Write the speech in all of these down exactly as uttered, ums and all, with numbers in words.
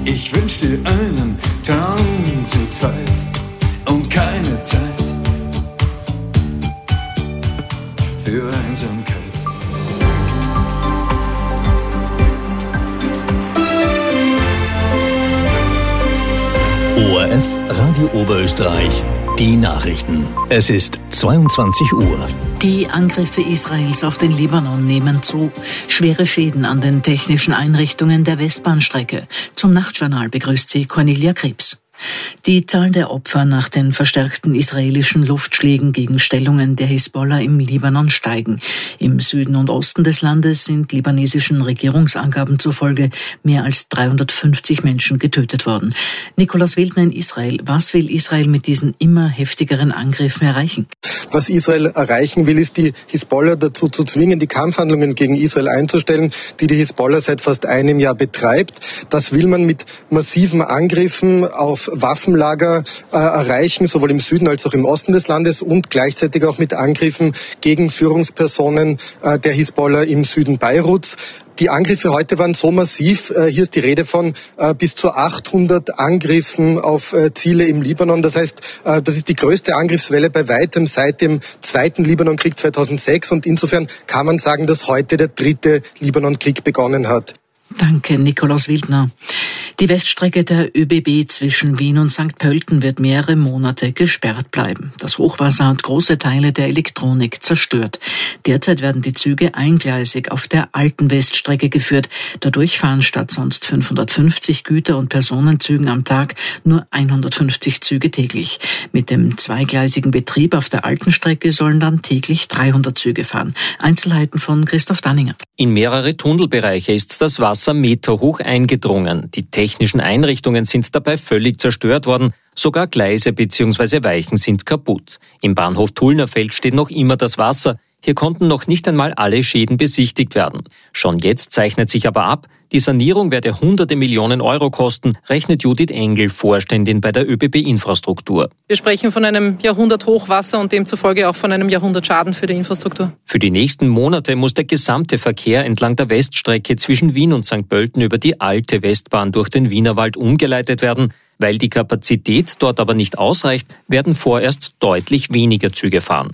Ich wünsch dir einen Traum zu zweit und keine Zeit für Einsamkeit. O R F Radio Oberösterreich, die Nachrichten. Es ist zweiundzwanzig Uhr. Die Angriffe Israels auf den Libanon nehmen zu. Schwere Schäden an den technischen Einrichtungen der Westbahnstrecke. Zum Nachtjournal begrüßt sie Cornelia Krebs. Die Zahl der Opfer nach den verstärkten israelischen Luftschlägen gegen Stellungen der Hisbollah im Libanon steigen. Im Süden und Osten des Landes sind libanesischen Regierungsangaben zufolge mehr als dreihundertfünfzig Menschen getötet worden. Nikolaus Wildner in Israel. Was will Israel mit diesen immer heftigeren Angriffen erreichen? Was Israel erreichen will, ist die Hisbollah dazu zu zwingen, die Kampfhandlungen gegen Israel einzustellen, die die Hisbollah seit fast einem Jahr betreibt. Das will man mit massiven Angriffen auf Waffenlager äh, erreichen, sowohl im Süden als auch im Osten des Landes und gleichzeitig auch mit Angriffen gegen Führungspersonen äh, der Hisbollah im Süden Beiruts. Die Angriffe heute waren so massiv, äh, hier ist die Rede von äh, bis zu achthundert Angriffen auf äh, Ziele im Libanon. Das heißt, äh, das ist die größte Angriffswelle bei weitem seit dem zweiten Libanonkrieg zweitausendsechs und insofern kann man sagen, dass heute der dritte Libanonkrieg begonnen hat. Danke, Nikolaus Wildner. Die Weststrecke der Ö B B zwischen Wien und Sankt Pölten wird mehrere Monate gesperrt bleiben. Das Hochwasser hat große Teile der Elektronik zerstört. Derzeit werden die Züge eingleisig auf der alten Weststrecke geführt. Dadurch fahren statt sonst fünfhundertfünfzig Güter- und Personenzügen am Tag nur hundertfünfzig Züge täglich. Mit dem zweigleisigen Betrieb auf der alten Strecke sollen dann täglich dreihundert Züge fahren. Einzelheiten von Christoph Danninger. In mehrere Tunnelbereiche ist das Wasser meterhoch eingedrungen. Die technischen Einrichtungen sind dabei völlig zerstört worden. Sogar Gleise bzw. Weichen sind kaputt. Im Bahnhof Tullnerfeld steht noch immer das Wasser. Hier konnten noch nicht einmal alle Schäden besichtigt werden. Schon jetzt zeichnet sich aber ab, die Sanierung werde hunderte Millionen Euro kosten, rechnet Judith Engel, Vorständin bei der Ö B B-Infrastruktur. Wir sprechen von einem Jahrhundert-Hochwasser und demzufolge auch von einem Jahrhundert-Schaden für die Infrastruktur. Für die nächsten Monate muss der gesamte Verkehr entlang der Weststrecke zwischen Wien und Sankt Pölten über die alte Westbahn durch den Wienerwald umgeleitet werden. Weil die Kapazität dort aber nicht ausreicht, werden vorerst deutlich weniger Züge fahren.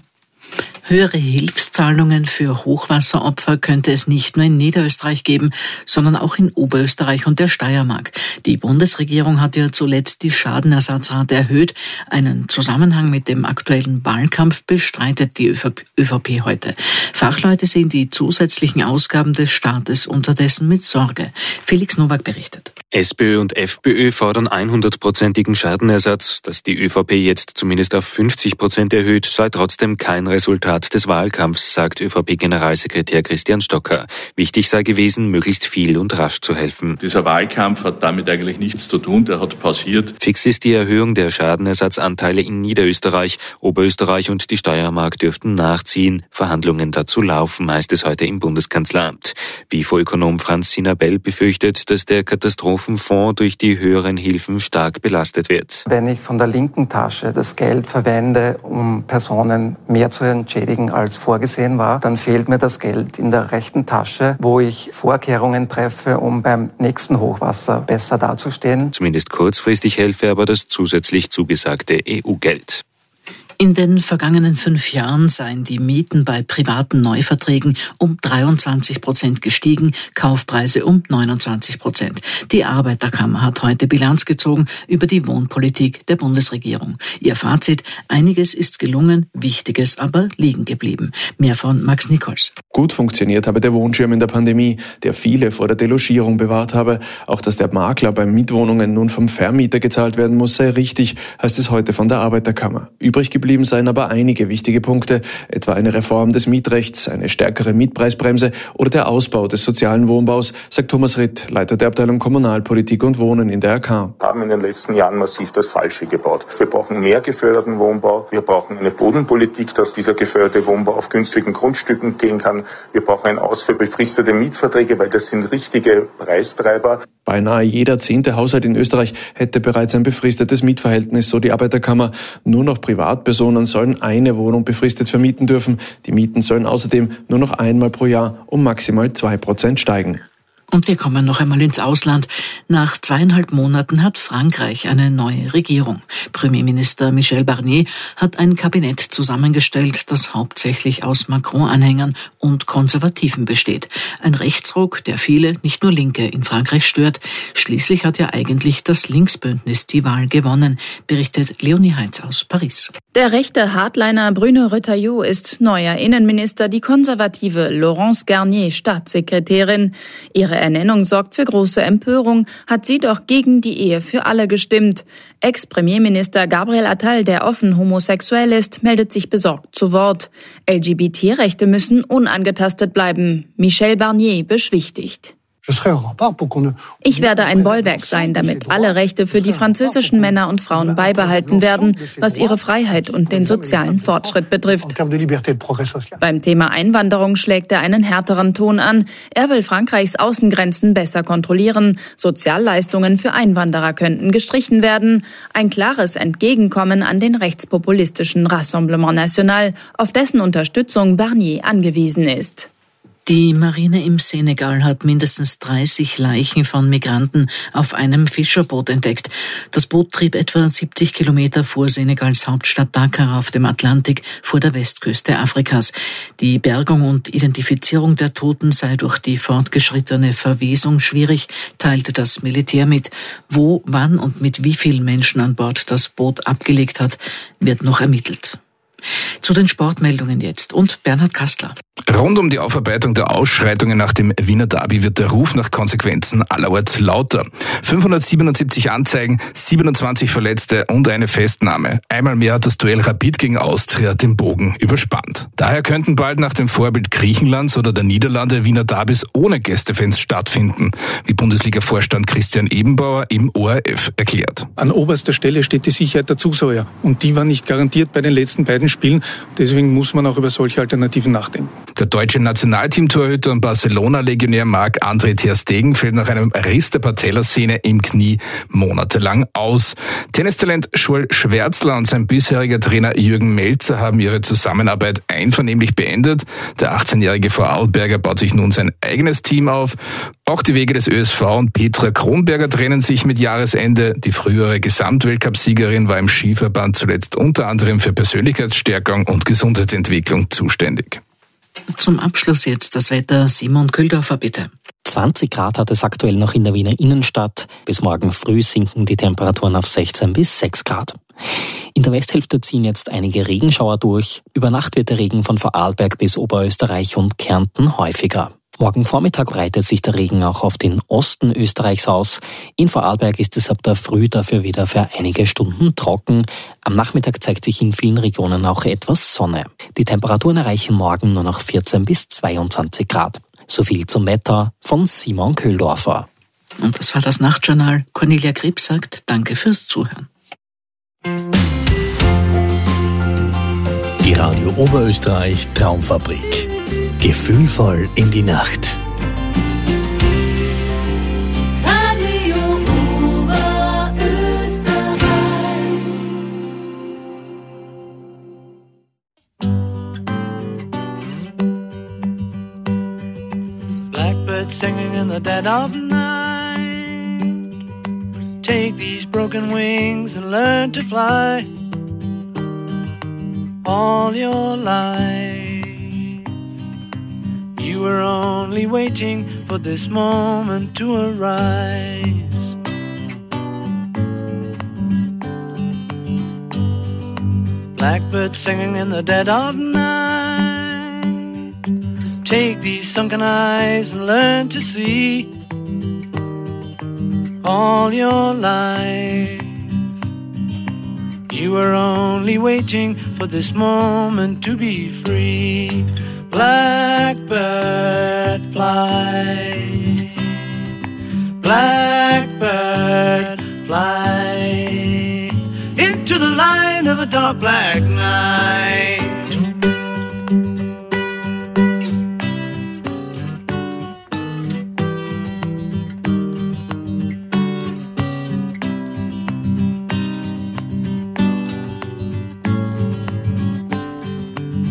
Höhere Hilfszahlungen für Hochwasseropfer könnte es nicht nur in Niederösterreich geben, sondern auch in Oberösterreich und der Steiermark. Die Bundesregierung hat ja zuletzt die Schadenersatzrate erhöht. Einen Zusammenhang mit dem aktuellen Wahlkampf bestreitet die ÖVP heute. Fachleute sehen die zusätzlichen Ausgaben des Staates unterdessen mit Sorge. Felix Nowak berichtet. SPÖ und FPÖ fordern hundertprozentigen Schadenersatz. Dass die ÖVP jetzt zumindest auf fünfzig Prozent erhöht, sei trotzdem kein Resultat des Wahlkampfs, sagt ÖVP-Generalsekretär Christian Stocker. Wichtig sei gewesen, möglichst viel und rasch zu helfen. Dieser Wahlkampf hat damit eigentlich nichts zu tun, der hat pausiert. Fix ist die Erhöhung der Schadenersatzanteile in Niederösterreich. Oberösterreich und die Steiermark dürften nachziehen. Verhandlungen dazu laufen, heißt es heute im Bundeskanzleramt. Wie Ökonom Franz Sinabel befürchtet, dass der Katastrophenfonds durch die höheren Hilfen stark belastet wird. Wenn ich von der linken Tasche das Geld verwende, um Personen mehr zu entschädigen als vorgesehen war, dann fehlt mir das Geld in der rechten Tasche, wo ich Vorkehrungen treffe, um beim nächsten Hochwasser besser dazustehen. Zumindest kurzfristig helfe aber das zusätzlich zugesagte E U-Geld. In den vergangenen fünf Jahren seien die Mieten bei privaten Neuverträgen um dreiundzwanzig Prozent gestiegen, Kaufpreise um neunundzwanzig Prozent. Die Arbeiterkammer hat heute Bilanz gezogen über die Wohnpolitik der Bundesregierung. Ihr Fazit: Einiges ist gelungen, Wichtiges aber liegen geblieben. Mehr von Max Nichols. Gut funktioniert habe der Wohnschirm in der Pandemie, der viele vor der Delogierung bewahrt habe. Auch dass der Makler bei Mietwohnungen nun vom Vermieter gezahlt werden muss, sei richtig, heißt es heute von der Arbeiterkammer. Übrig geblieben seien aber einige wichtige Punkte, etwa eine Reform des Mietrechts, eine stärkere Mietpreisbremse oder der Ausbau des sozialen Wohnbaus, sagt Thomas Ritt, Leiter der Abteilung Kommunalpolitik und Wohnen in der R K. Wir haben in den letzten Jahren massiv das Falsche gebaut. Wir brauchen mehr geförderten Wohnbau, wir brauchen eine Bodenpolitik, dass dieser geförderte Wohnbau auf günstigen Grundstücken gehen kann. Wir brauchen ein Aus für befristete Mietverträge, weil das sind richtige Preistreiber. Beinahe jeder zehnte Haushalt in Österreich hätte bereits ein befristetes Mietverhältnis, so die Arbeiterkammer. Nur noch Privatpersonen sollen eine Wohnung befristet vermieten dürfen. Die Mieten sollen außerdem nur noch einmal pro Jahr um maximal zwei Prozent steigen. Und wir kommen noch einmal ins Ausland. Nach zweieinhalb Monaten hat Frankreich eine neue Regierung. Premierminister Michel Barnier hat ein Kabinett zusammengestellt, das hauptsächlich aus Macron-Anhängern und Konservativen besteht. Ein Rechtsruck, der viele, nicht nur Linke, in Frankreich stört. Schließlich hat ja eigentlich das Linksbündnis die Wahl gewonnen, berichtet Leonie Heinz aus Paris. Der rechte Hardliner Bruno Retailleau ist neuer Innenminister, die konservative Laurence Garnier Staatssekretärin. Ihre Ernennung sorgt für große Empörung, hat sie doch gegen die Ehe für alle gestimmt. Ex-Premierminister Gabriel Attal, der offen homosexuell ist, meldet sich besorgt zu Wort. L G B T-Rechte müssen unangetastet bleiben. Michel Barnier beschwichtigt. Ich werde ein Bollwerk sein, damit alle Rechte für die französischen Männer und Frauen beibehalten werden, was ihre Freiheit und den sozialen Fortschritt betrifft. Beim Thema Einwanderung schlägt er einen härteren Ton an. Er will Frankreichs Außengrenzen besser kontrollieren. Sozialleistungen für Einwanderer könnten gestrichen werden. Ein klares Entgegenkommen an den rechtspopulistischen Rassemblement National, auf dessen Unterstützung Barnier angewiesen ist. Die Marine im Senegal hat mindestens dreißig Leichen von Migranten auf einem Fischerboot entdeckt. Das Boot trieb etwa siebzig Kilometer vor Senegals Hauptstadt Dakar auf dem Atlantik vor der Westküste Afrikas. Die Bergung und Identifizierung der Toten sei durch die fortgeschrittene Verwesung schwierig, teilte das Militär mit. Wo, wann und mit wie vielen Menschen an Bord das Boot abgelegt hat, wird noch ermittelt. Zu den Sportmeldungen jetzt und Bernhard Kastler. Rund um die Aufarbeitung der Ausschreitungen nach dem Wiener Derby wird der Ruf nach Konsequenzen allerorts lauter. fünfhundertsiebenundsiebzig Anzeigen, siebenundzwanzig Verletzte und eine Festnahme. Einmal mehr hat das Duell Rapid gegen Austria den Bogen überspannt. Daher könnten bald nach dem Vorbild Griechenlands oder der Niederlande Wiener Derbys ohne Gästefans stattfinden, wie Bundesliga-Vorstand Christian Ebenbauer im O R F erklärt. An oberster Stelle steht die Sicherheit der Zuschauer und die war nicht garantiert bei den letzten beiden Spielen. Deswegen muss man auch über solche Alternativen nachdenken. Der deutsche Nationalteam-Torhüter und Barcelona-Legionär Marc-André ter Stegen fällt nach einem Riss der Patellasehne im Knie monatelang aus. Tennistalent Joel Schwärzler und sein bisheriger Trainer Jürgen Melzer haben ihre Zusammenarbeit einvernehmlich beendet. Der achtzehnjährige Vorarlberger baut sich nun sein eigenes Team auf. Auch die Wege des Ö S V und Petra Kronberger trennen sich mit Jahresende. Die frühere Gesamtweltcup-Siegerin war im Skiverband zuletzt unter anderem für Persönlichkeitsstärkung und Gesundheitsentwicklung zuständig. Zum Abschluss jetzt das Wetter. Simon Kühldorfer, bitte. zwanzig Grad hat es aktuell noch in der Wiener Innenstadt. Bis morgen früh sinken die Temperaturen auf sechzehn bis sechs Grad. In der Westhälfte ziehen jetzt einige Regenschauer durch. Über Nacht wird der Regen von Vorarlberg bis Oberösterreich und Kärnten häufiger. Morgen Vormittag breitet sich der Regen auch auf den Osten Österreichs aus. In Vorarlberg ist es ab der Früh dafür wieder für einige Stunden trocken. Am Nachmittag zeigt sich in vielen Regionen auch etwas Sonne. Die Temperaturen erreichen morgen nur noch vierzehn bis zweiundzwanzig Grad. So viel zum Wetter von Simon Kühldorfer. Und das war das Nachtjournal. Cornelia Krebs sagt Danke fürs Zuhören. Die Radio Oberösterreich Traumfabrik. Gefühlvoll in die Nacht. Radio Oberösterreich. Blackbird singing in the dead of night. Take these broken wings and learn to fly. All your life you were only waiting for this moment to arise. Blackbird singing in the dead of night. Take these sunken eyes and learn to see. All your life you were only waiting for this moment to be free. Blackbird fly, blackbird fly, into the light of a dark black night.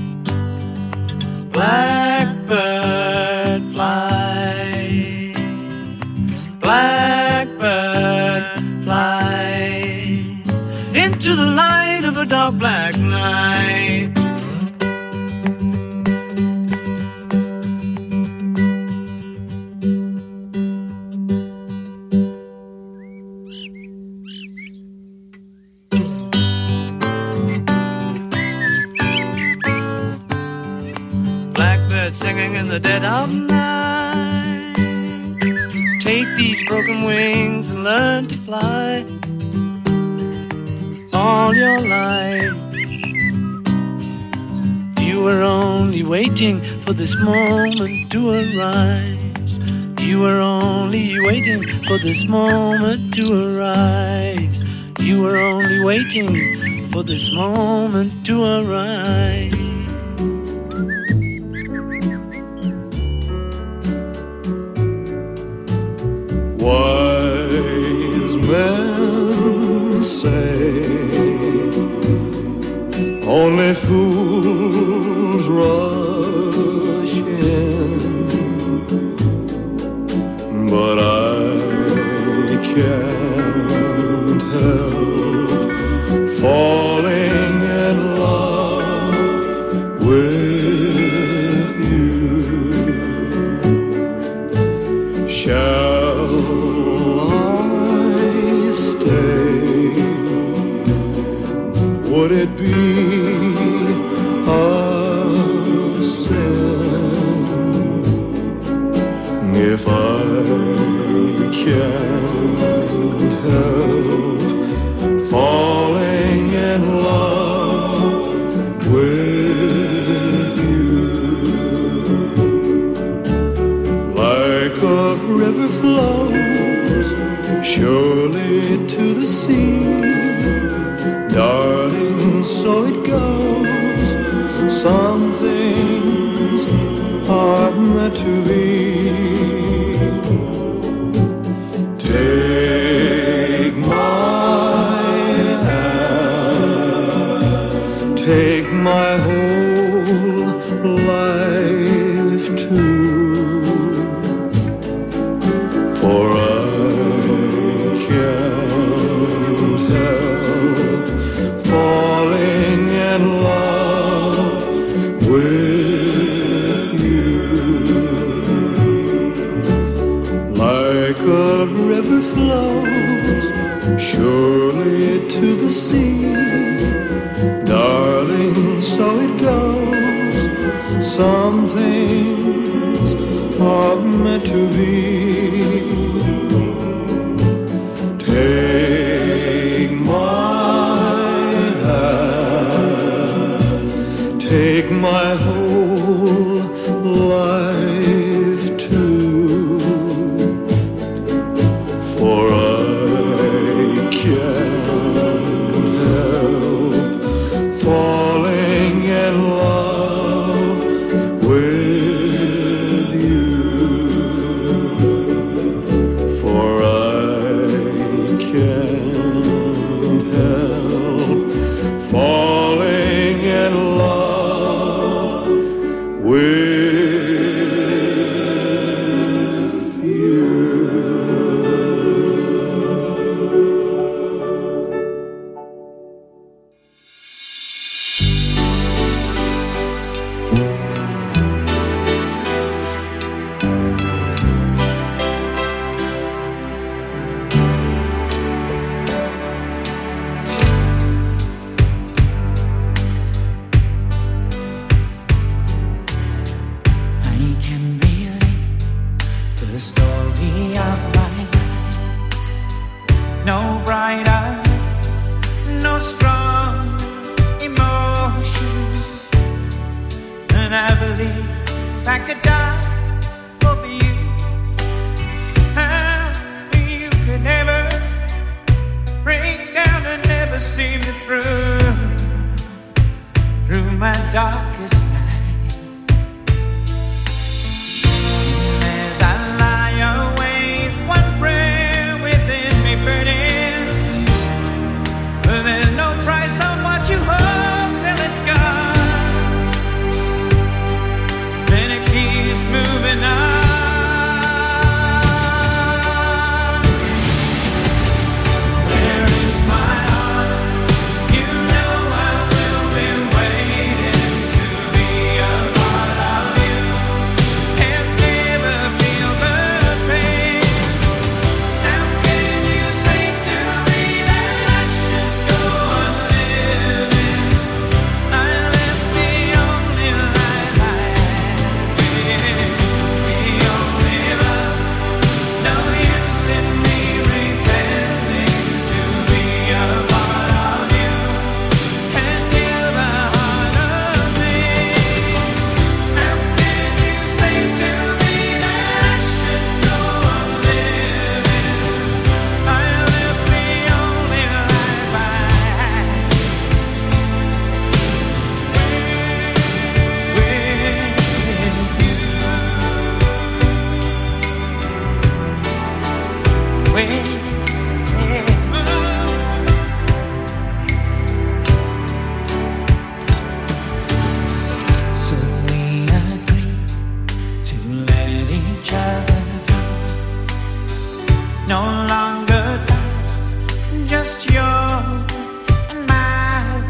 Blackbird fly, to the light of a dark black night. Blackbird singing in the dead of night. Take these broken wings and learn to fly. All your life you were only waiting for this moment to arise. You were only waiting for this moment to arise. You were only waiting for this moment to arise. Wise men say only fools rush in, but I can't help falling in love with you. Shall I stay? Would it be a sin if I can't help falling in love with you? Like a river flows surely to the sea, darling, so it goes. Some things are meant to be. Take my hand, take my whole life too, for I can't help falling in love with you. Like a river flows surely to the sea, darling, so it goes. Some things are meant to be. Take my hand, take my whole life too, for I can't help falling in love with you, for I can't help falling in love with Then it keeps me just yours and mine.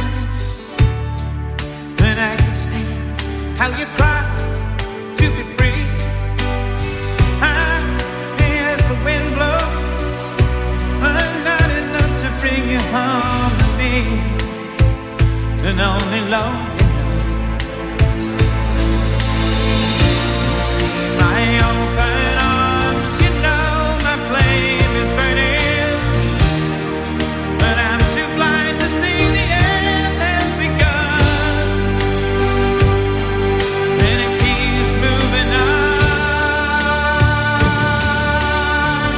And I can stand how you cry to be free. I, as the wind blows, I'm not enough to bring you home to me. And only love. My open arms, you know my flame is burning, but I'm too blind to see the end has begun, and it keeps moving on.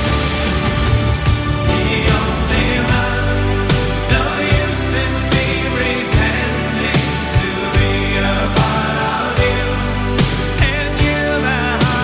The only one, no use in me pretending to be a part of you, and you're the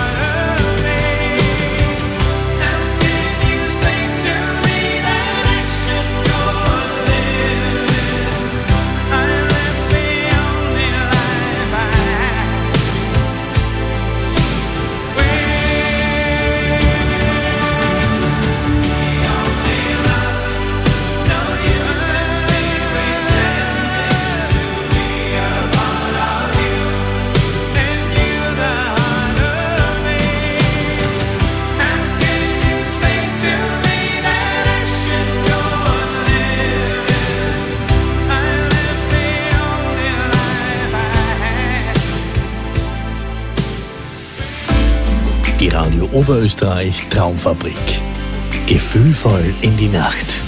Die Radio Oberösterreich Traumfabrik. Gefühlvoll in die Nacht.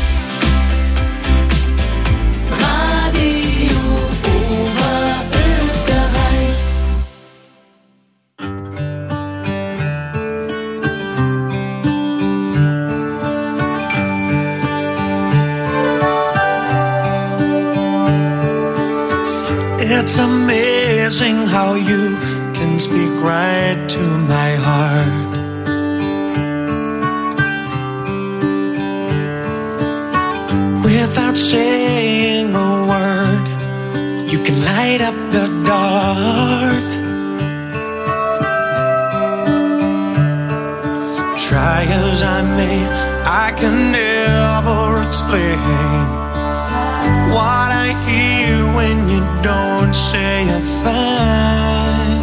Radio Oberösterreich. It's amazing how you can speak right to my heart. Without saying a word, you can light up the dark. Try as I may, I can never explain what I hear when you don't say a thing.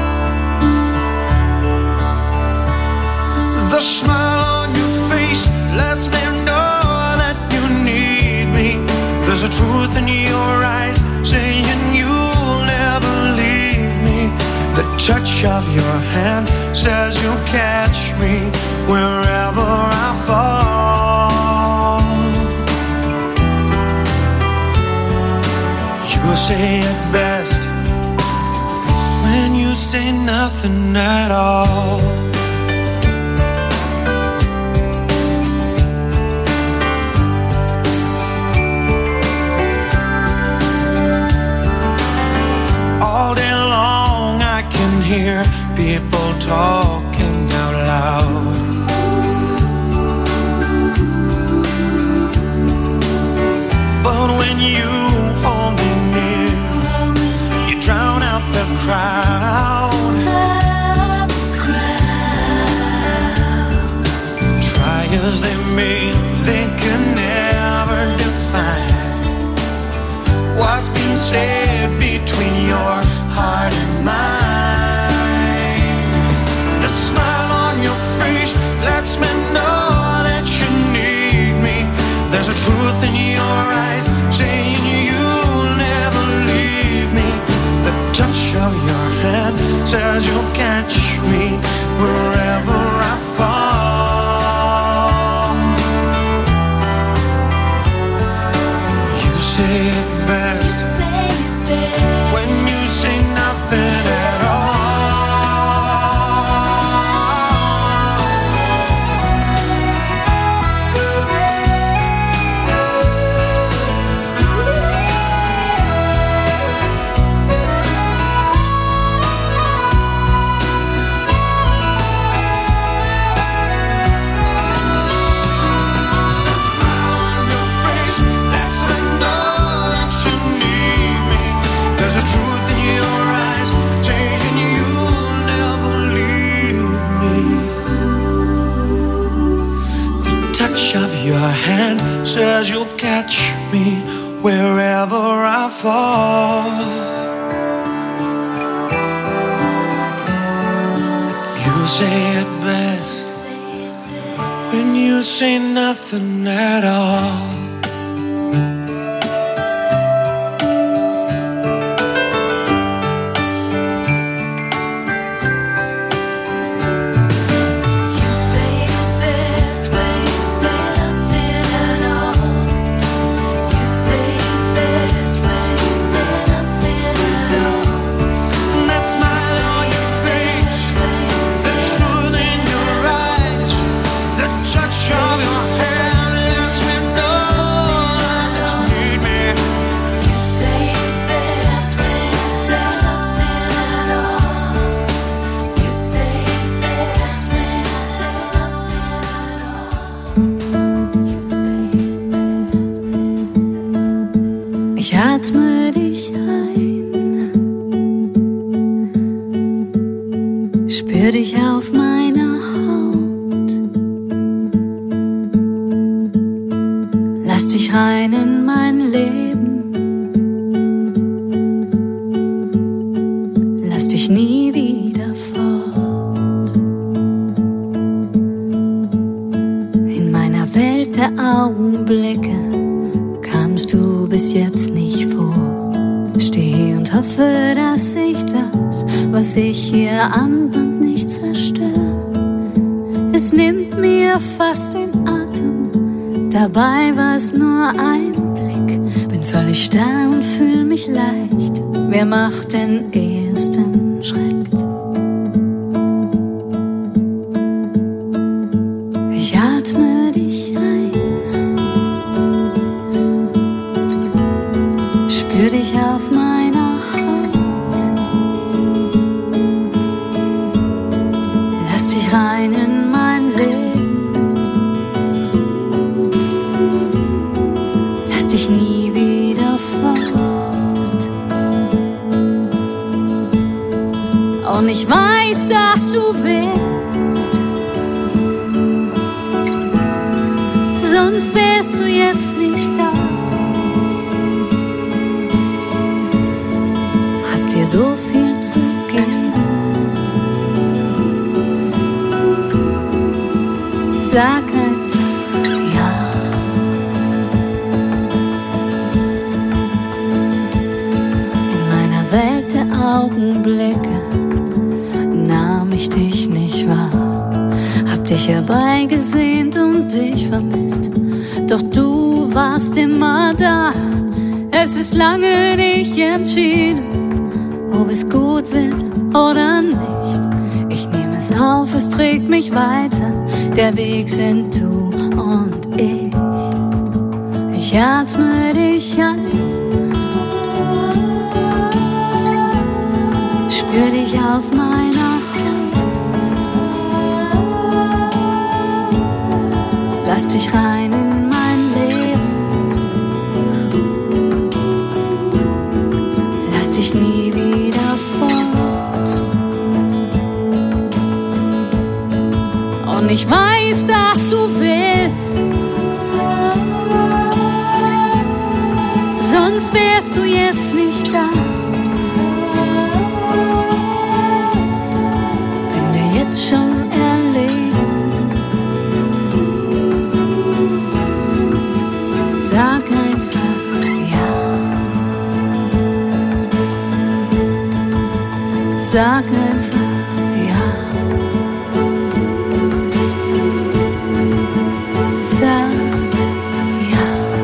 The smile on your face lets me know that you need me. There's a truth in your eyes saying you'll never leave me. The touch of your hand says you'll catch me wherever I fall. You say it best when you say nothing at all. All day long I can hear people talking out loud. But when you hold me near, you drown out the crowd. Try as they may, they can never define what's been said between your heart and mine. The smile on your face lets me know that you need me. There's a truth in your eyes saying you'll never leave me. The touch of your hand says you'll catch me wherever I fall. You say it best when you say nothing touch of your hand says you'll catch me wherever I fall. You say it best when you say nothing at all. Ich atme dich ein, spür dich auf meiner Haut, lass dich rein in mein Leben, lass dich nie wieder fort. In meiner Welt der Augenblicke kamst du bis jetzt nicht vor. Steh hier und hoffe, dass ich das, was ich hier anband, nicht zerstöre. Es nimmt mir fast den Atem, dabei war es nur ein Blick. Bin völlig starr und fühl mich leicht. Wer macht den ersten Schritt? Ich atme dich ein, spür dich auf meiner Haut, lass dich rein in mein Leben, lass dich nie wieder fort. Und ich weiß, dass du willst, sonst wärst du jetzt nicht da. So viel zu geben. Sag einfach ja. In meiner Welt der Augenblicke nahm ich dich nicht wahr. Hab dich herbeigesehnt und dich vermisst, doch du warst immer da. Es ist lange nicht entschieden, ob es gut wird oder nicht. Ich nehme es auf, es trägt mich weiter. Der Weg sind du und ich. Ich atme dich ein, spür dich auf meiner Haut, lass dich rein in mein Leben, lass dich nie wieder fort. Und ich weiß, dass du willst, sonst wärst du jetzt nicht da. Wenn wir jetzt schon erleben, sag einfach ja. Sag einfach ja. Sag ja.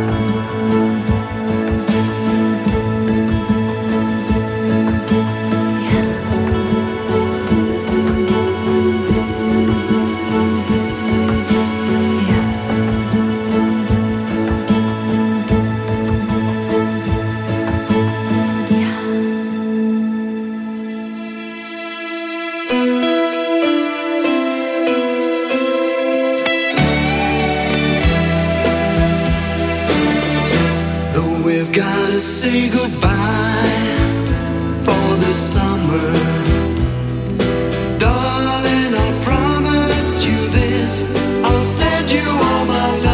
Say goodbye for the summer, darling. I promise you this. I'll send you all my love.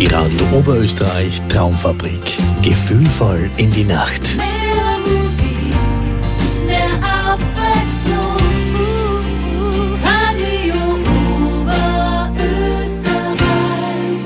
Die Radio Oberösterreich Traumfabrik. Gefühlvoll in die Nacht. Mehr Musik, mehr Abwechslung. Radio Oberösterreich.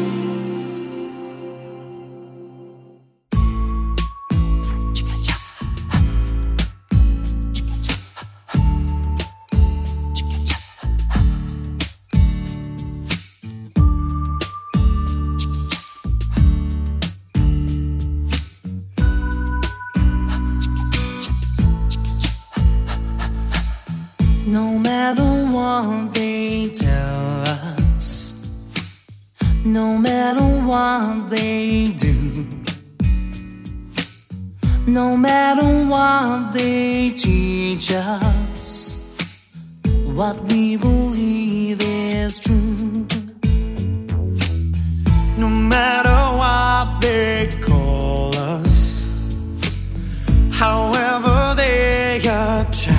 No matter what they tell us, no matter what they do, no matter what they teach us, what we believe is true. No matter what they call us, however they attack,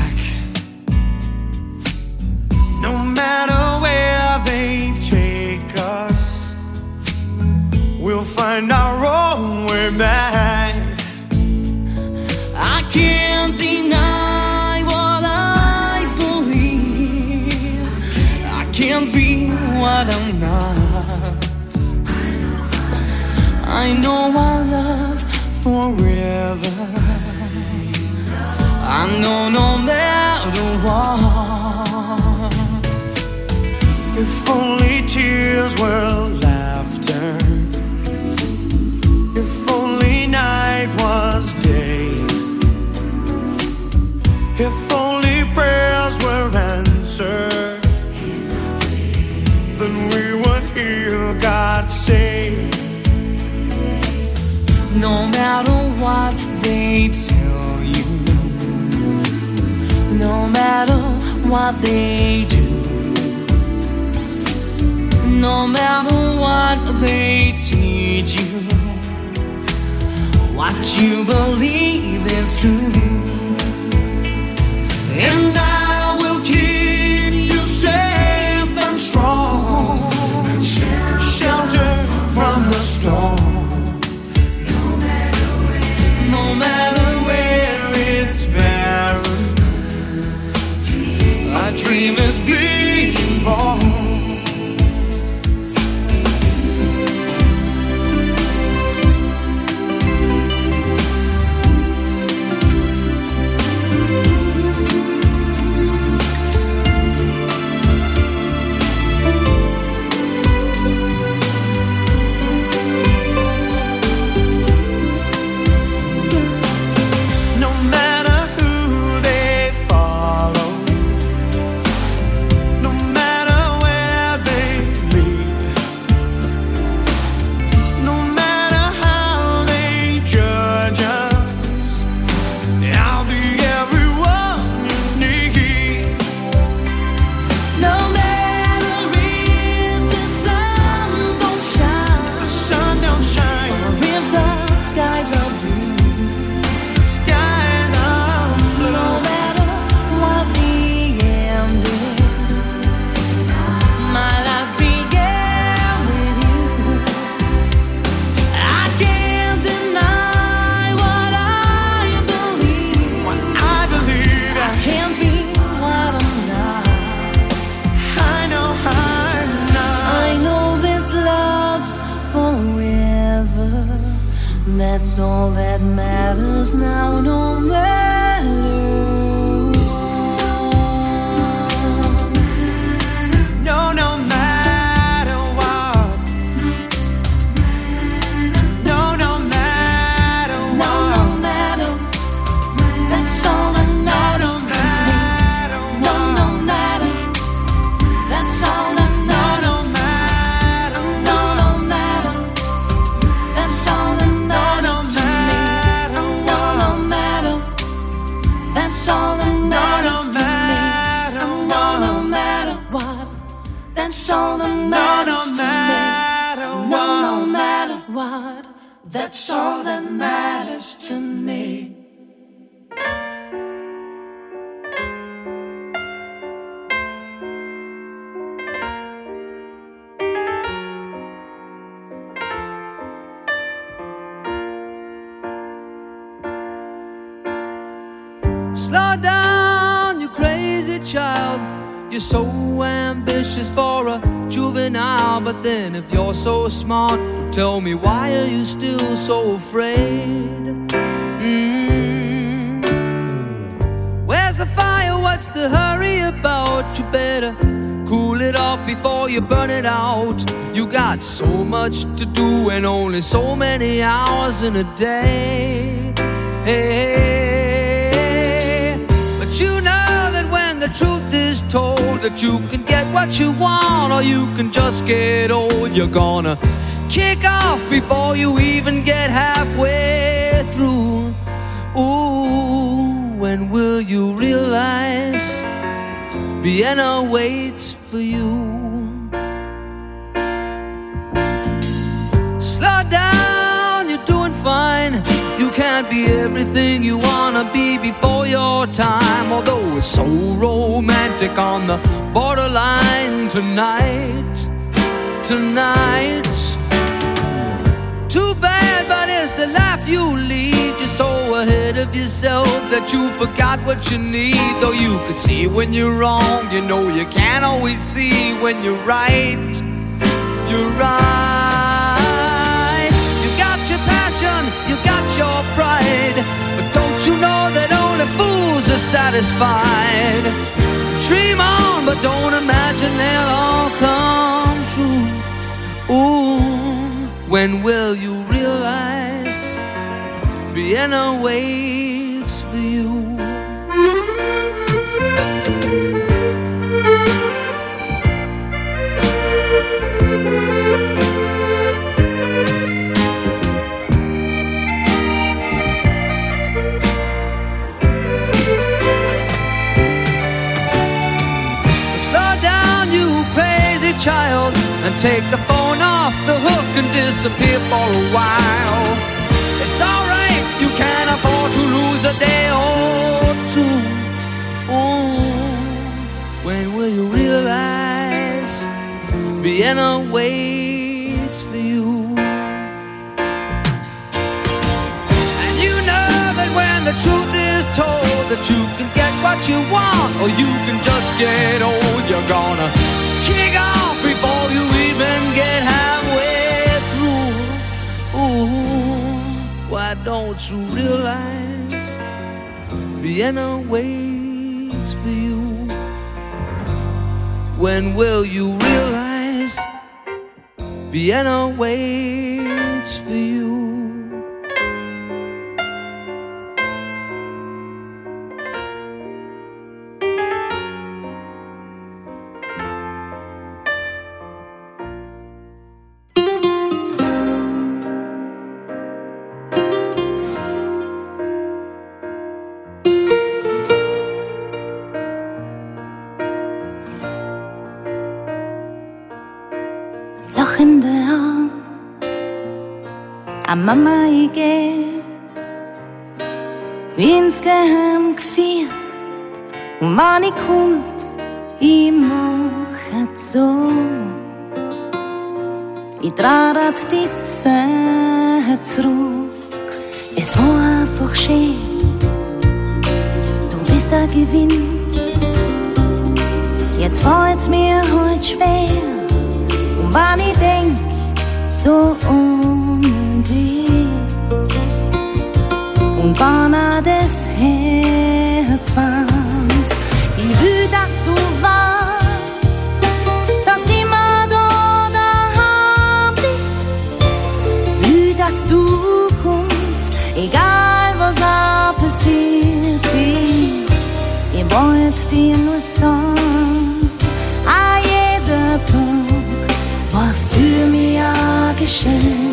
no matter where they take us, we'll find our own way back. I can't deny what I believe. I can't be what I'm not. I know I love forever. I know no matter what. If only tears were laughter, if only night was day, if only prayers were answered, then we would hear God say. No matter what they tell you, no matter what they do, no matter what they teach you, what you believe is true. And I will keep you safe and strong, shelter from the storm. No matter where it's barren, a dream is being born. That's all that matters now, no matter what. No, no matter what. No, no matter what. No, no matter. That's all that matters to me. No, no matter. That's all that matters. No, no matter. That's all that matters to me. No, no matter. That's all that matters to me. No, no matter what. That's all that matters to me. No, no matter what. That's all that matters to me. Slow down, you crazy child. You're so ambitious for a juvenile. But then if you're so smart, tell me, why are you still so afraid? Mm. Where's the fire? What's the hurry about? You better cool it off before you burn it out. You got so much to do and only so many hours in a day. Hey, but you know that when the truth is told, that you can get what you want or you can just get old. You're gonna kick off before you even get halfway through. Ooh, when will you realize Vienna waits for you? Slow down, you're doing fine. You can't be everything you wanna be before your time. Although it's so romantic on the borderline tonight, tonight. Too bad, but it's the life you lead. You're so ahead of yourself that you forgot what you need. Though you can see when you're wrong, you know you can't always see when you're right. You're right. You got your passion, you got your pride, but don't you know that only fools are satisfied? Dream on, but don't imagine they'll all come true. Ooh, when will you realize Vienna waits for you? Slow down, you crazy child, and take the phone off the hook and disappear for a while. It's alright, you can't afford to lose a day or two. Ooh, when will you realize Vienna waits for you? And you know that when the truth is told, that you can get what you want or you can just get old. You're gonna kick off before you even get halfway through. Ooh, why don't you realize Vienna waits for you? When will you realize Vienna waits for you? Mama, ich geh, wie insgeheim geführt. Und wenn ich kommt, ich mach es so. Ich trage die Zeit zurück. Es war einfach schön. Du bist der Gewinn. Jetzt fällt's mir halt schwer. Und wenn ich denk, so um dich. Und wenn er das Herz wand, ich will, dass du weißt, dass du immer da daheim bist. Will, dass du kommst, egal was auch passiert ist. Ich wollte dir nur sagen, ah, jeder Tag war für mich ein Geschenk.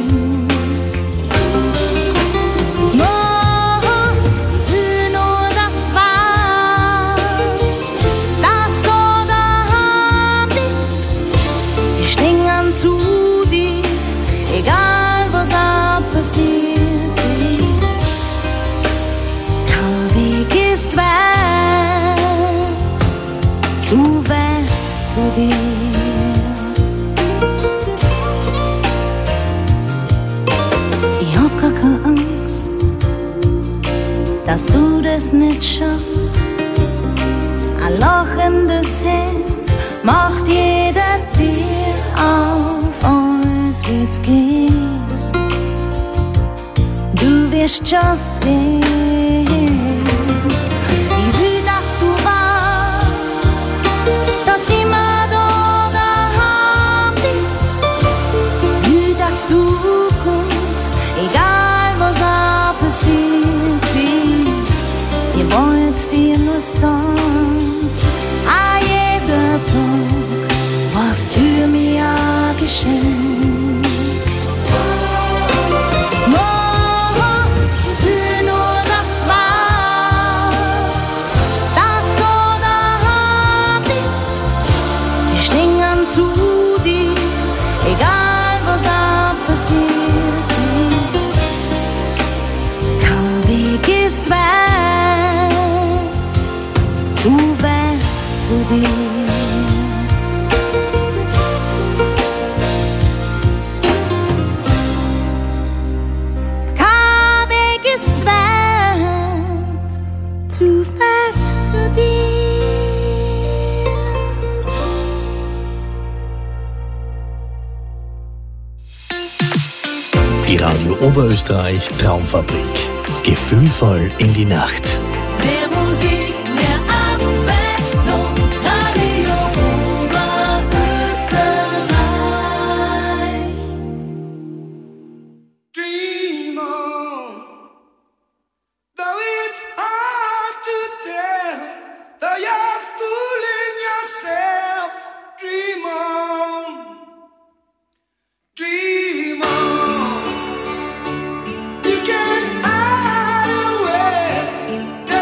Ich hab gar keine Angst, dass du das nicht schaffst. mitgehen. Du wirst schon sehen, ich will, dass du weißt, dass du immer da daheim bist. Ich will, dass du kommst, egal was auch passiert ist. Ich wollte dir nur sagen, ah, jeder Tag war für mich ein Geschenk. Die Radio Oberösterreich Traumfabrik. Gefühlvoll in die Nacht. Mehr Musik, mehr Abwechslung. Radio Oberösterreich. Dream on, though it's hard to tell, though you're fooling yourself. Dream on, dream on. You can hide away.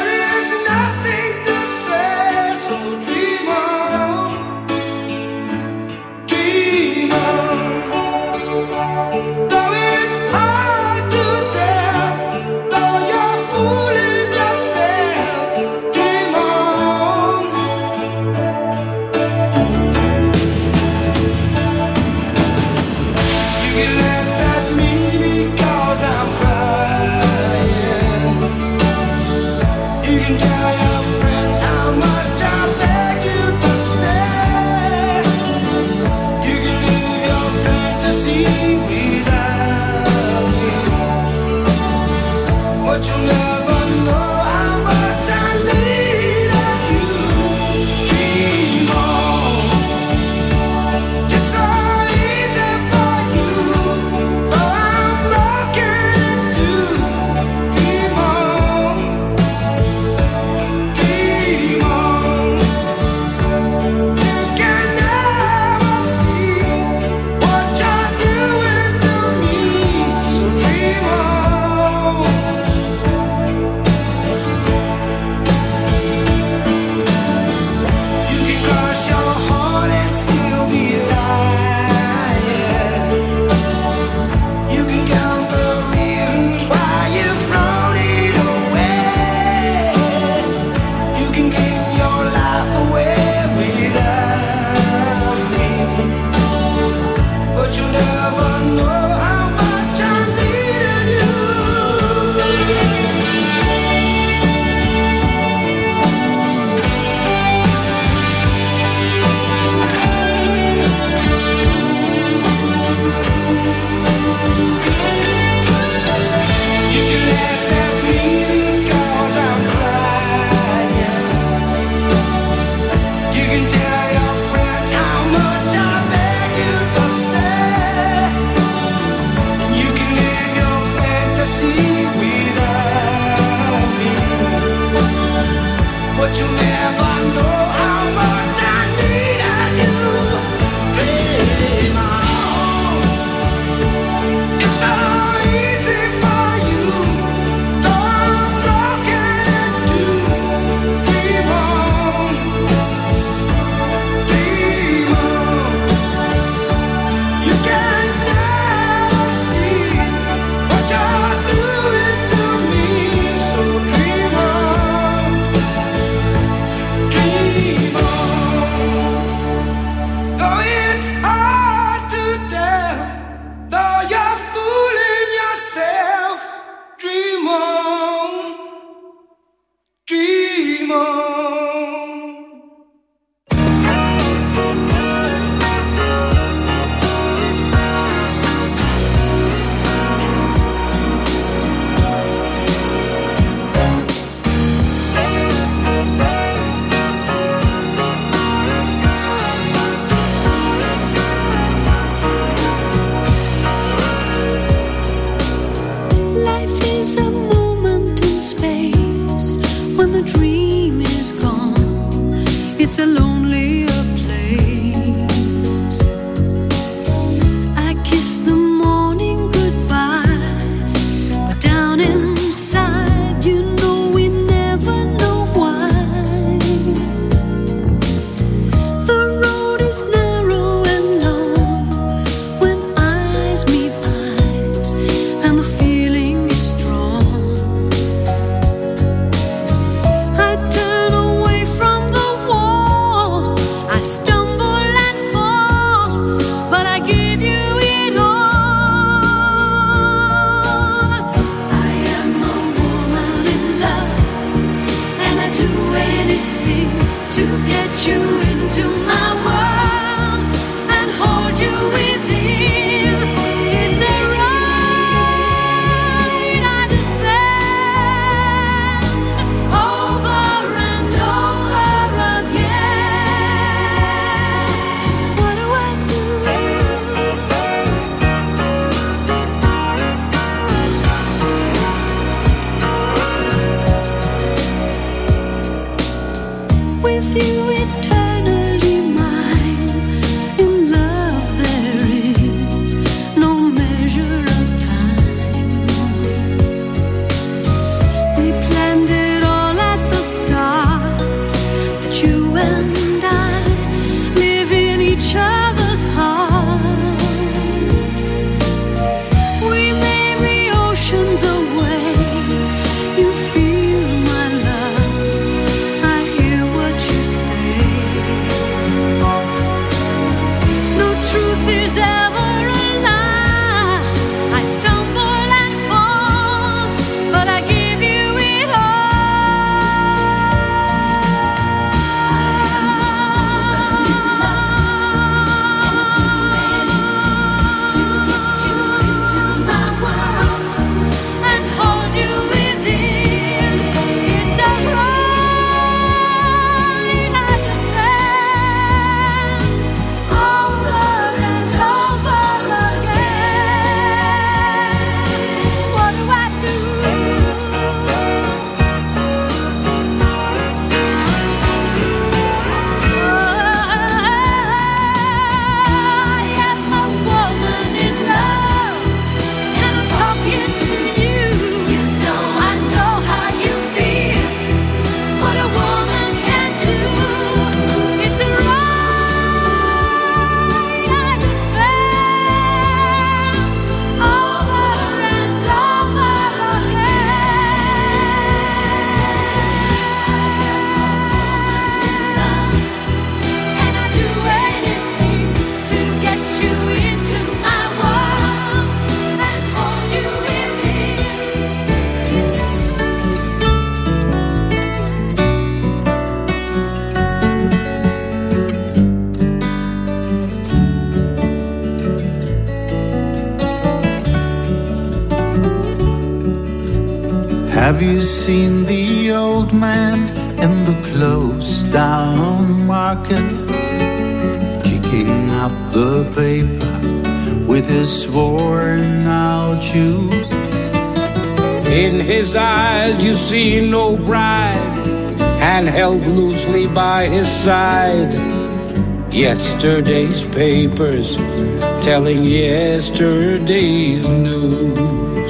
Have you seen the old man in the closed down market, kicking up the paper with his worn out shoes? In his eyes you see no bride, and held loosely by his side, yesterday's papers telling yesterday's news.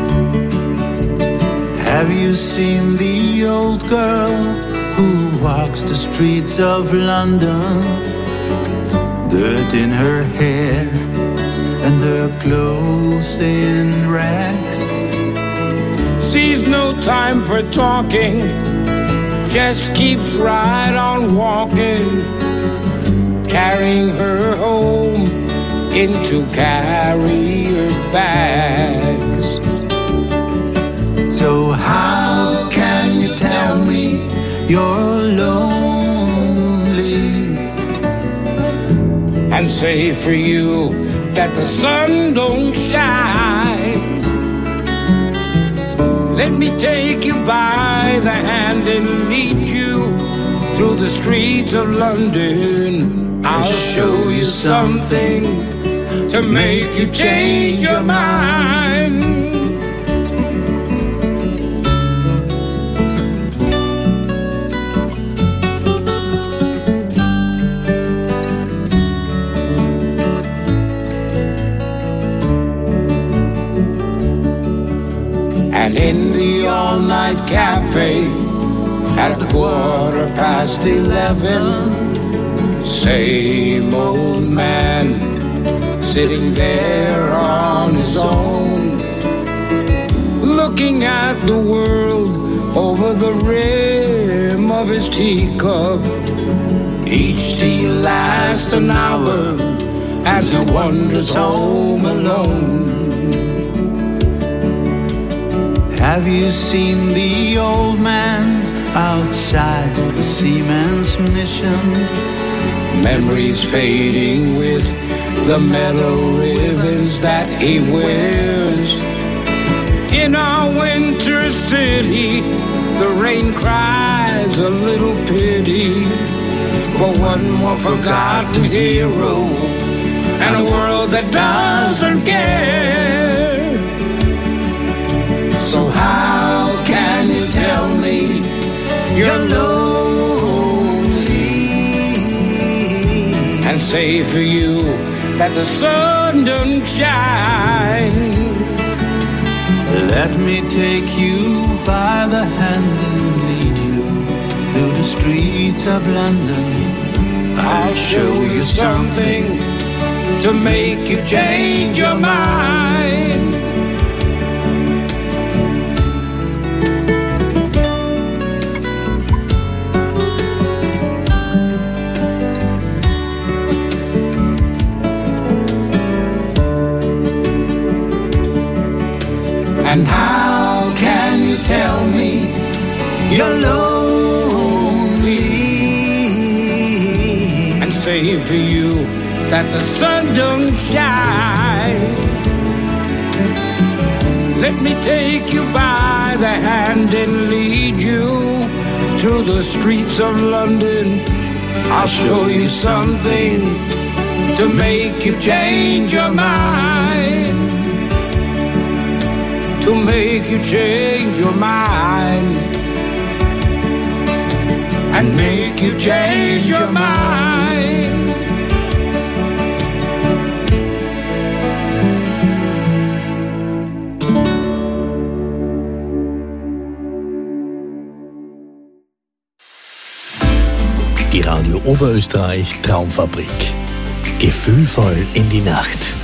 Have you seen the old girl who walks the streets of London, dirt in her hair and her clothes in rags? Sees no time for talking, just keeps right on walking, carrying her home into carrier bags. So how can you tell me you're lonely and say for you that the sun don't shine? Let me take you by the hand and lead you through the streets of London. I'll show you something to make you change your mind. And in the all-night cafe at quarter past eleven, same old man sitting there on his own, looking at the world over the rim of his teacup. Each tea lasts an hour as he wanders home alone. Have you seen the old man outside the seaman's mission? Memories fading with the metal ribbons that he wears. In our winter city, the rain cries a little pity for one more forgotten hero and a world that doesn't care. So how can you tell me you're lonely and say for you that the sun don't shine? Let me take you by the hand and lead you through the streets of London. I'll show you something to make you change your mind. And how can you tell me you're lonely and say for you that the sun don't shine? Let me take you by the hand and lead you through the streets of London. I'll show you something to make you change your mind. To make you change your mind and make you change your mind. Die Radio Oberösterreich Traumfabrik. Gefühlvoll in die Nacht.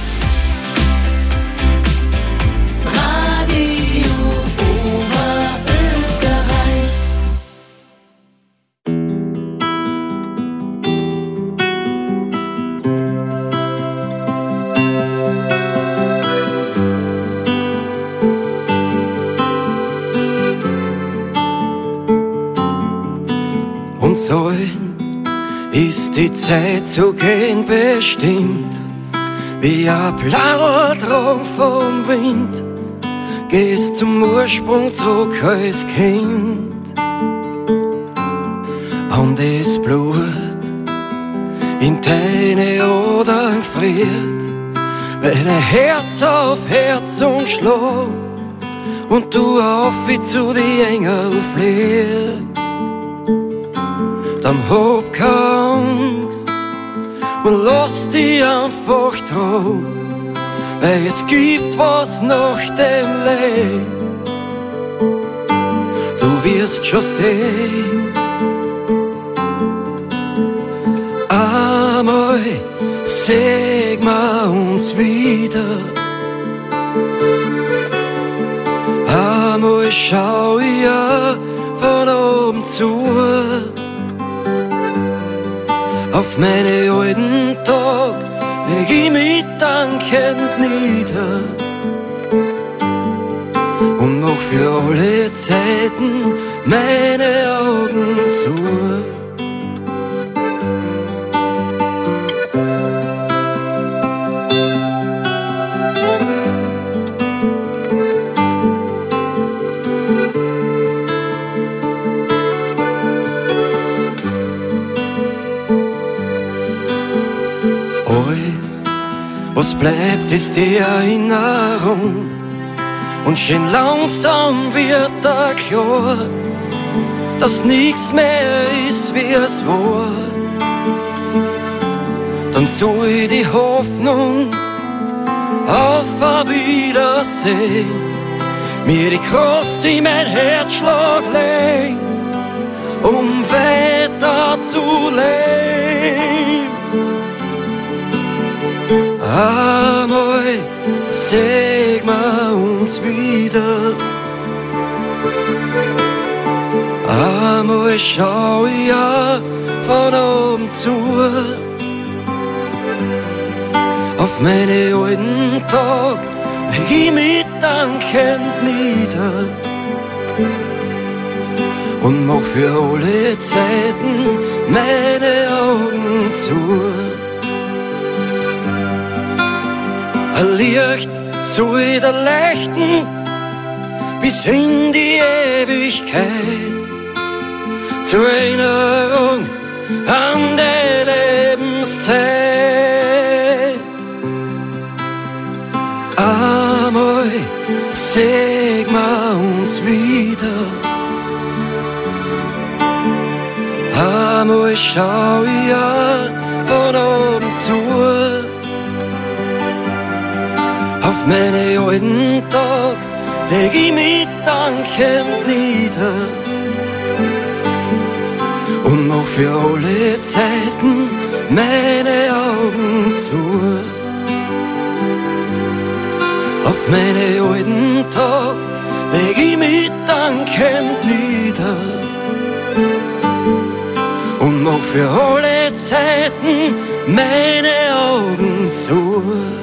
Uns allen ist die Zeit zu gehen bestimmt, wie ein Blattl drum vom Wind. gehst zum Ursprung zurück als Kind. Und das Blut in deine Adern friert, weil dein Herz auf Herz umschlägt und du auf wie zu die Engel fliegst. Dann hab keine Angst und lass dich einfach drauf, weil es gibt was nach dem Leben. Du wirst schon sehen, einmal sehen wir uns wieder. Einmal schau ich ja von oben zu auf meine alten Tag, leg ich mich dankend nieder und mach für alle Zeiten meine Augen zu. Was bleibt, ist die Erinnerung und schön langsam wird da klar, dass nichts mehr ist, wie es war. Dann soll ich die Hoffnung auf ein Wiedersehen, mir die Kraft in mein Herzschlag legen, um weiter zu leben. Einmal sehen wir uns wieder. Einmal schau ich ja von oben zu auf meine alten Tag, leg ich mich dankend nieder und mach für alle Zeiten meine Augen zu. Ein Licht soll da leuchten bis in die Ewigkeit, zur Erinnerung an die Lebenszeit. Einmal sehen wir uns wieder. Einmal schau ich ja von oben zu auf meine alten Tag, leg ich mich dankend nieder und mach für alle Zeiten meine Augen zu. Auf meine alten Tag leg ich mich dankend nieder und mach für alle Zeiten meine Augen zu.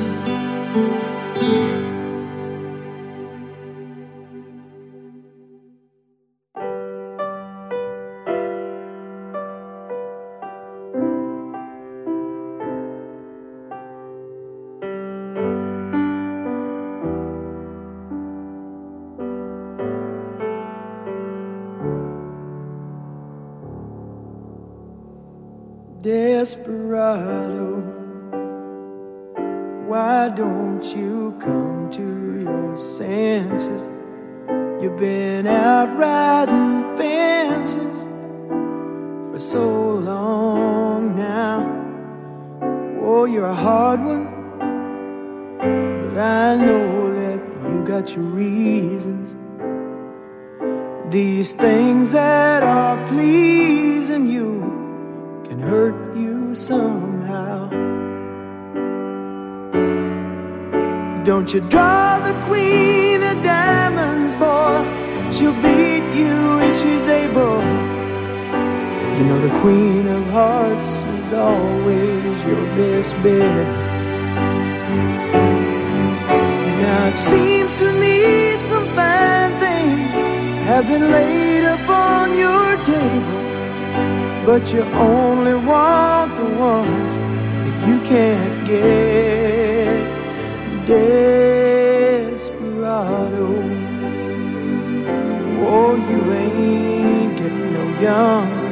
Desperado, why don't you come to your senses? You've been out riding fences for so long now. Oh, you're a hard one, but I know that you got your reasons. These things that are pleasing you can hurt you somehow. Don't you draw the queen of diamonds, boy. She'll beat you if she's able. You know the queen of hearts is always your best bet. Now it seems to me some fine things have been laid upon your table, but you only want the ones that you can't get. Desperado. younger.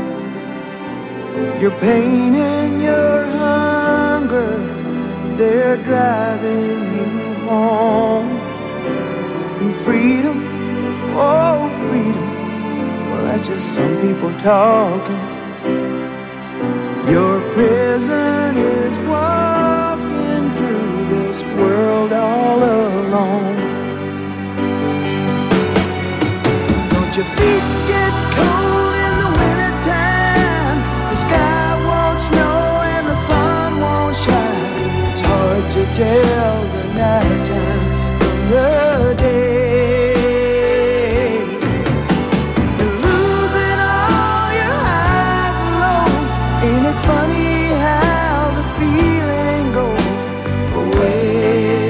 Your pain and your hunger, they're driving you home. And freedom, oh freedom, well that's just some people talking. Your prison is walking through this world all alone. Don't your feet get cold in the wintertime? The sky won't snow and the sun won't shine. It's hard to tell the night time from the day. You're losing all your highs and lows. Ain't it funny how the feeling goes away?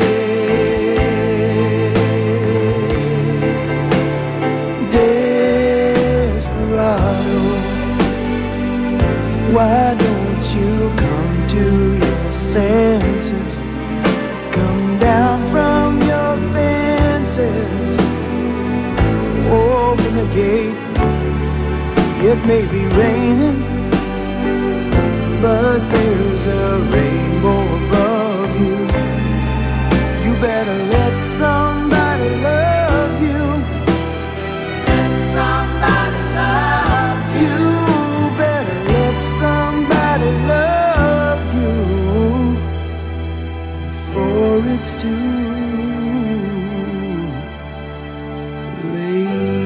Why don't you come to your senses? Come down from your fences. Open the gate. It may be raining, but there's a rainbow above you. You better let somebody love you. Let somebody love you. Somebody love you, for it's too late.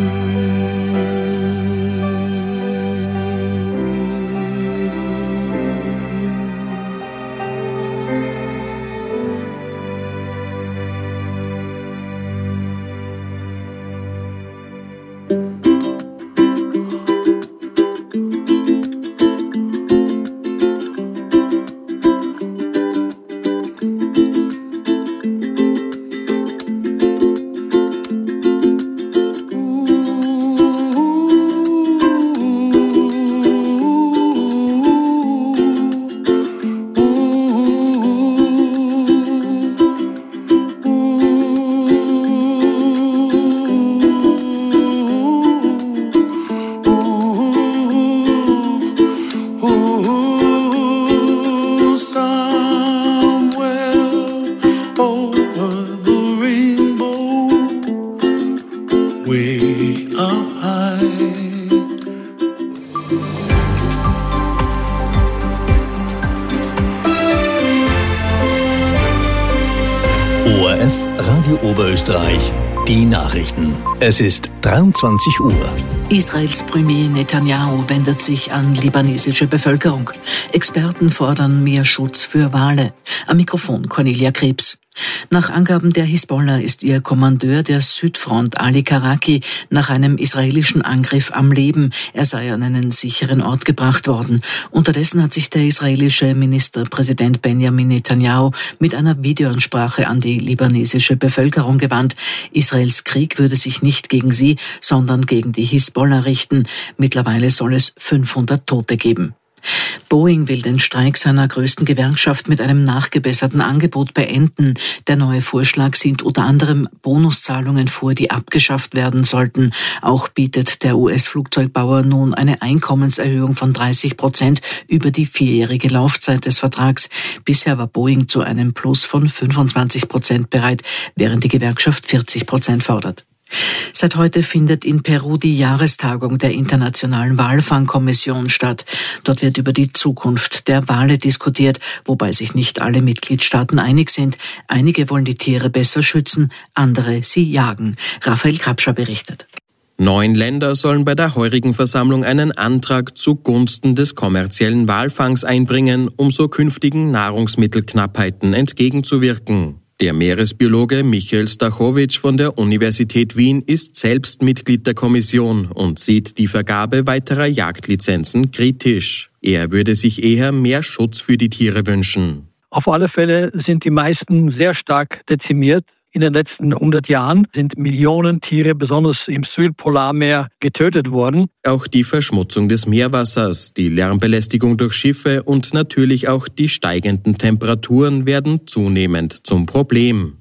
O R F Radio Oberösterreich, die Nachrichten. Es ist dreiundzwanzig Uhr. Israels Premier Netanyahu wendet sich an libanesische Bevölkerung. Experten fordern mehr Schutz für Wale. Am Mikrofon Cornelia Krebs. Nach Angaben der Hisbollah ist ihr Kommandeur der Südfront Ali Karaki nach einem israelischen Angriff am Leben. Er sei an einen sicheren Ort gebracht worden. Unterdessen hat sich der israelische Ministerpräsident Benjamin Netanyahu mit einer Videoansprache an die libanesische Bevölkerung gewandt. Israels Krieg würde sich nicht gegen sie, sondern gegen die Hisbollah richten. Mittlerweile soll es fünfhundert Tote geben. Boeing will den Streik seiner größten Gewerkschaft mit einem nachgebesserten Angebot beenden. Der neue Vorschlag sieht unter anderem Bonuszahlungen vor, die abgeschafft werden sollten. Auch bietet der U S-Flugzeugbauer nun eine Einkommenserhöhung von dreißig Prozent über die vierjährige Laufzeit des Vertrags. Bisher war Boeing zu einem Plus von fünfundzwanzig Prozent bereit, während die Gewerkschaft vierzig Prozent fordert. Seit heute findet in Peru die Jahrestagung der Internationalen Walfangkommission statt. Dort wird über die Zukunft der Wale diskutiert, wobei sich nicht alle Mitgliedstaaten einig sind. Einige wollen die Tiere besser schützen, andere sie jagen. Raphael Krapscher berichtet. Neun Länder sollen bei der heurigen Versammlung einen Antrag zugunsten des kommerziellen Walfangs einbringen, um so künftigen Nahrungsmittelknappheiten entgegenzuwirken. Der Meeresbiologe Michael Stachowicz von der Universität Wien ist selbst Mitglied der Kommission und sieht die Vergabe weiterer Jagdlizenzen kritisch. Er würde sich eher mehr Schutz für die Tiere wünschen. Auf alle Fälle sind die meisten sehr stark dezimiert. In den letzten hundert Jahren sind Millionen Tiere, besonders im Südpolarmeer, getötet worden. Auch die Verschmutzung des Meerwassers, die Lärmbelästigung durch Schiffe und natürlich auch die steigenden Temperaturen werden zunehmend zum Problem.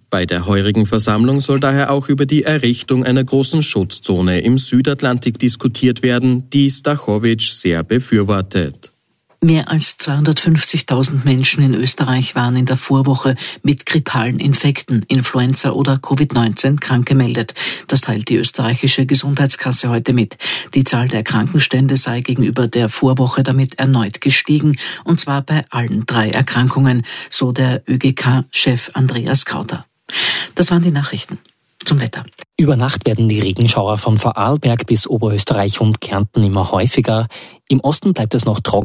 Bei der heurigen Versammlung soll daher auch über die Errichtung einer großen Schutzzone im Südatlantik diskutiert werden, die Stachowicz sehr befürwortet. Mehr als zweihundertfünfzigtausend Menschen in Österreich waren in der Vorwoche mit grippalen Infekten, Influenza oder Covid neunzehn krank gemeldet. Das teilt die österreichische Gesundheitskasse heute mit. Die Zahl der Krankenstände sei gegenüber der Vorwoche damit erneut gestiegen, und zwar bei allen drei Erkrankungen, so der ÖGK-Chef Andreas Krauter. Das waren die Nachrichten. Zum Wetter. Über Nacht werden die Regenschauer von Vorarlberg bis Oberösterreich und Kärnten immer häufiger. Im Osten bleibt es noch trocken.